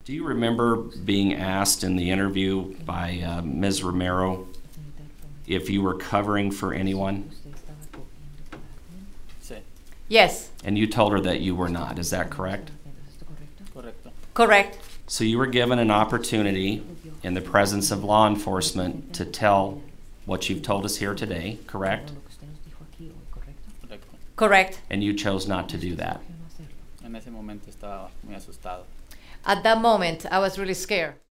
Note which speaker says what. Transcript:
Speaker 1: Do you remember being asked in the interview by Ms. Romero if you were covering for anyone?
Speaker 2: Sí,
Speaker 3: Yes,
Speaker 1: And you told her that you were not. Is that correct?
Speaker 2: correcto.
Speaker 3: correct.
Speaker 1: So you were given an opportunity in the presence of law enforcement to tell what you've told us here today, correct?
Speaker 2: Correcto.
Speaker 3: Correct.
Speaker 1: And you chose not to do that.
Speaker 2: En ese momento estaba muy asustado.
Speaker 3: At that moment, I was really scared.